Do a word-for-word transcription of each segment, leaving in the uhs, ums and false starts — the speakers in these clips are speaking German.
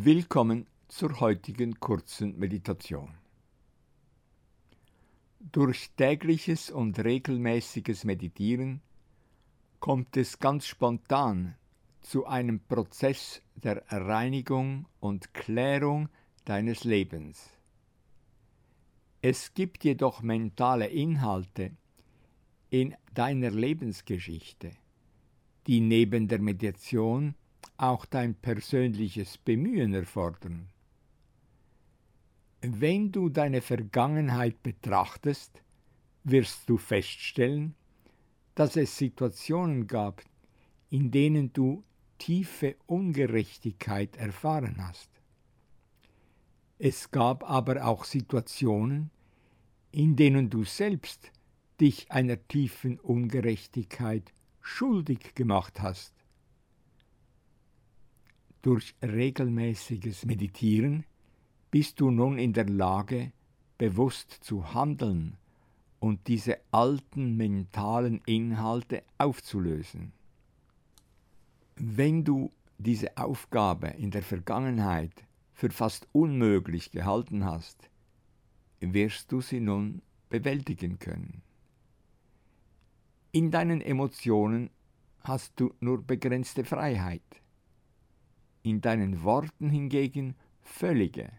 Willkommen zur heutigen kurzen Meditation. Durch tägliches und regelmäßiges Meditieren kommt es ganz spontan zu einem Prozess der Reinigung und Klärung deines Lebens. Es gibt jedoch mentale Inhalte in deiner Lebensgeschichte, die neben der Meditation auch dein persönliches Bemühen erfordern. Wenn du deine Vergangenheit betrachtest, wirst du feststellen, dass es Situationen gab, in denen du tiefe Ungerechtigkeit erfahren hast. Es gab aber auch Situationen, in denen du selbst dich einer tiefen Ungerechtigkeit schuldig gemacht hast. Durch regelmäßiges Meditieren bist du nun in der Lage, bewusst zu handeln und diese alten mentalen Inhalte aufzulösen. Wenn du diese Aufgabe in der Vergangenheit für fast unmöglich gehalten hast, wirst du sie nun bewältigen können. In deinen Emotionen hast du nur begrenzte Freiheit. In deinen Worten hingegen völlige.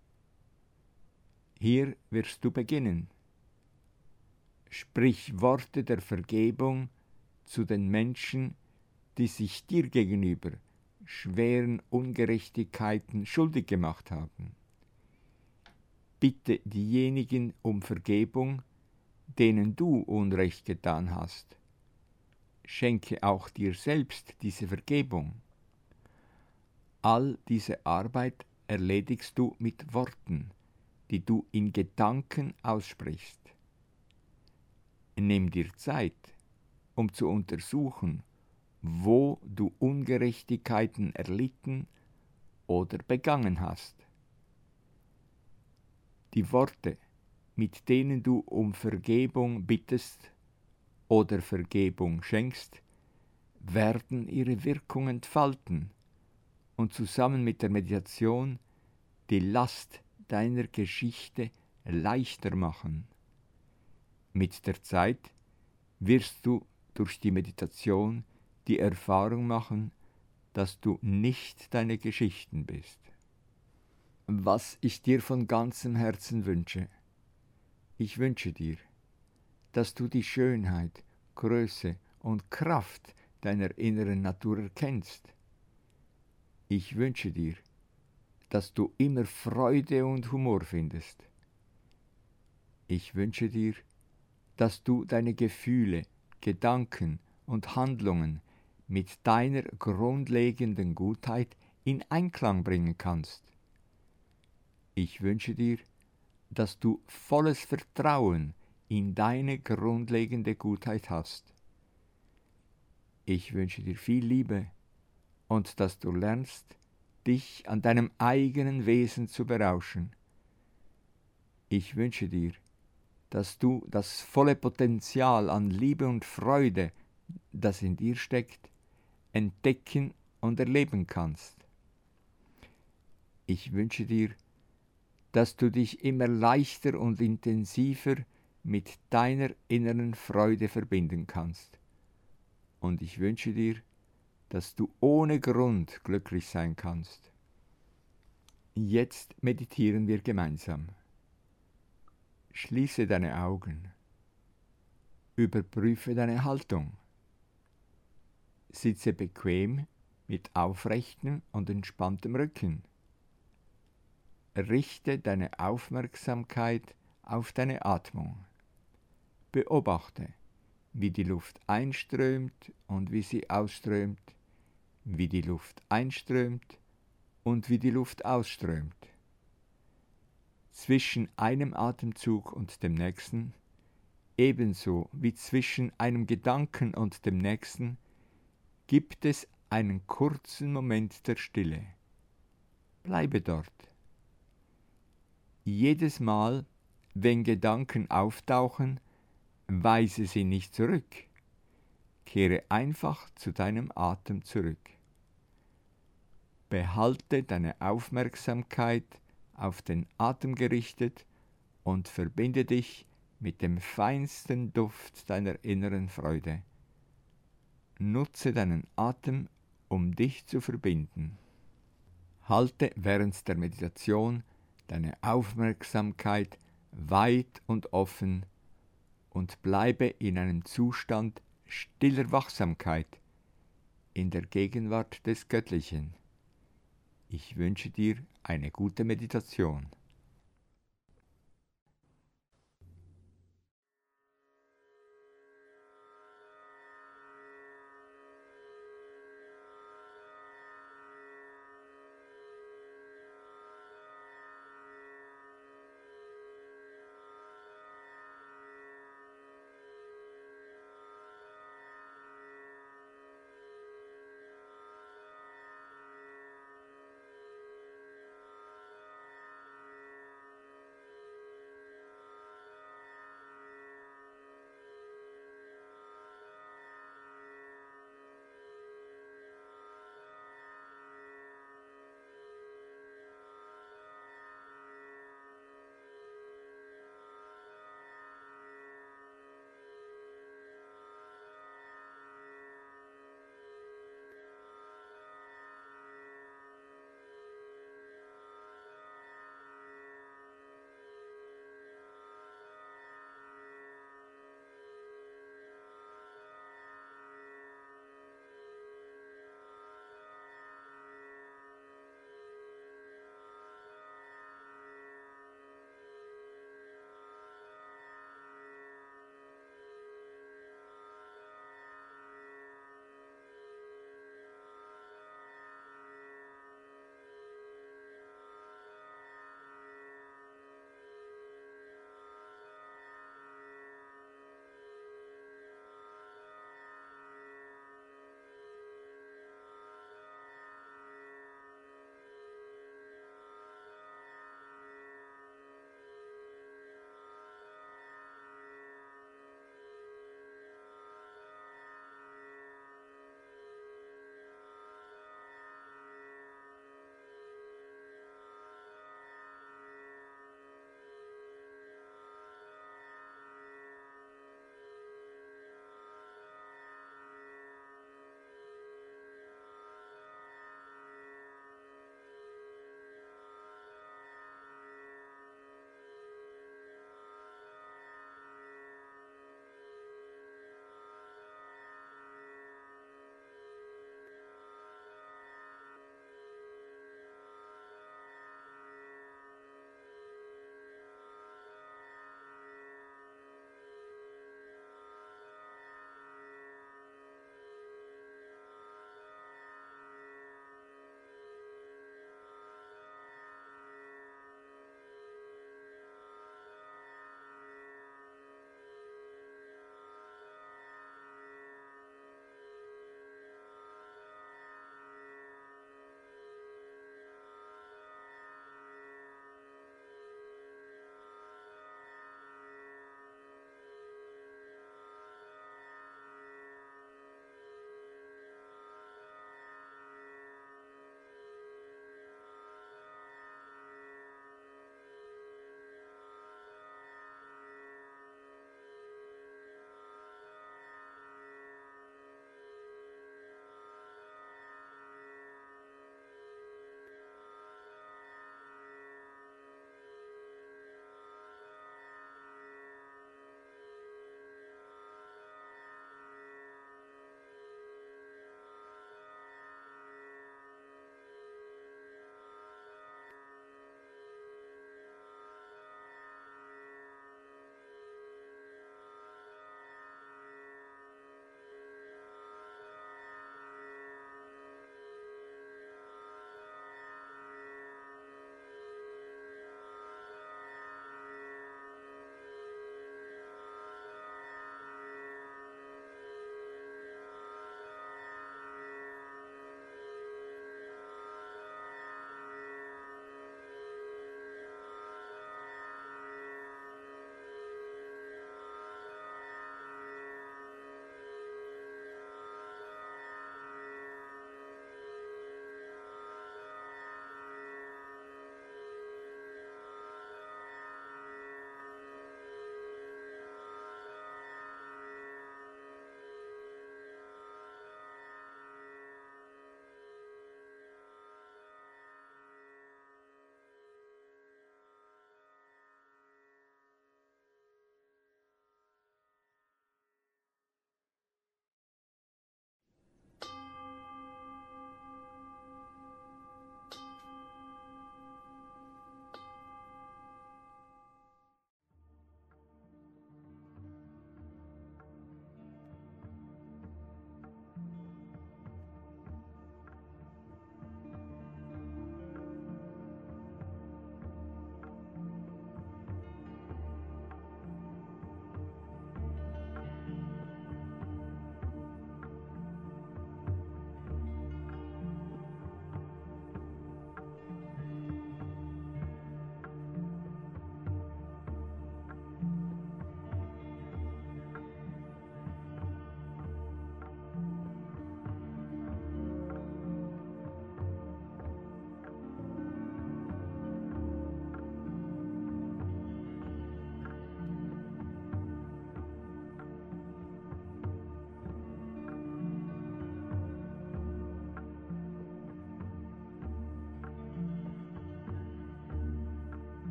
Hier wirst du beginnen. Sprich Worte der Vergebung zu den Menschen, die sich dir gegenüber schweren Ungerechtigkeiten schuldig gemacht haben. Bitte diejenigen um Vergebung, denen du Unrecht getan hast. Schenke auch dir selbst diese Vergebung. All diese Arbeit erledigst du mit Worten, die du in Gedanken aussprichst. Nimm dir Zeit, um zu untersuchen, wo du Ungerechtigkeiten erlitten oder begangen hast. Die Worte, mit denen du um Vergebung bittest oder Vergebung schenkst, werden ihre Wirkung entfalten und zusammen mit der Meditation die Last deiner Geschichte leichter machen. Mit der Zeit wirst du durch die Meditation die Erfahrung machen, dass du nicht deine Geschichten bist. Was ich dir von ganzem Herzen wünsche, ich wünsche dir, dass du die Schönheit, Größe und Kraft deiner inneren Natur erkennst. Ich wünsche dir, dass du immer Freude und Humor findest. Ich wünsche dir, dass du deine Gefühle, Gedanken und Handlungen mit deiner grundlegenden Gutheit in Einklang bringen kannst. Ich wünsche dir, dass du volles Vertrauen in deine grundlegende Gutheit hast. Ich wünsche dir viel Liebe und dass du lernst, dich an deinem eigenen Wesen zu berauschen. Ich wünsche dir, dass du das volle Potenzial an Liebe und Freude, das in dir steckt, entdecken und erleben kannst. Ich wünsche dir, dass du dich immer leichter und intensiver mit deiner inneren Freude verbinden kannst. Und ich wünsche dir, dass du ohne Grund glücklich sein kannst. Jetzt meditieren wir gemeinsam. Schließe deine Augen. Überprüfe deine Haltung. Sitze bequem mit aufrechtem und entspanntem Rücken. Richte deine Aufmerksamkeit auf deine Atmung. Beobachte, wie die Luft einströmt und wie sie ausströmt, wie die Luft einströmt und wie die Luft ausströmt. Zwischen einem Atemzug und dem nächsten, ebenso wie zwischen einem Gedanken und dem nächsten, gibt es einen kurzen Moment der Stille. Bleibe dort. Jedes Mal, wenn Gedanken auftauchen, weise sie nicht zurück. Kehre einfach zu deinem Atem zurück. Behalte deine Aufmerksamkeit auf den Atem gerichtet und verbinde dich mit dem feinsten Duft deiner inneren Freude. Nutze deinen Atem, um dich zu verbinden. Halte während der Meditation deine Aufmerksamkeit weit und offen und bleibe in einem Zustand stiller Wachsamkeit in der Gegenwart des Göttlichen. Ich wünsche dir eine gute Meditation.